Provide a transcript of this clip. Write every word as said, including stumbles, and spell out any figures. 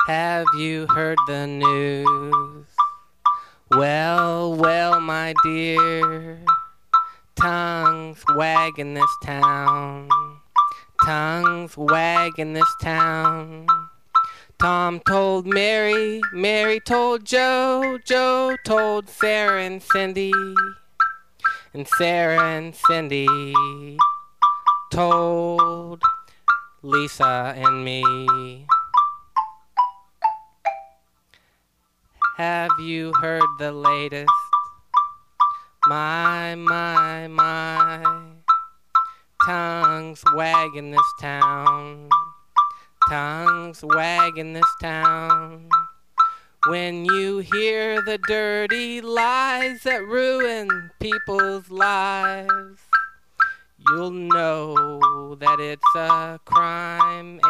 Have you heard the news? Well, well, my dear, tongues wag in this town. Tongues wag in this town. Tom told Mary, Mary told Joe, Joe told Sarah and Cindy, and Sarah and Cindy told Lisa and me. Have you heard the latest? My, my, my, tongues wag in this town. Tongues wag in this town. When you hear the dirty lies that ruin people's lives, you'll know that it's a crime.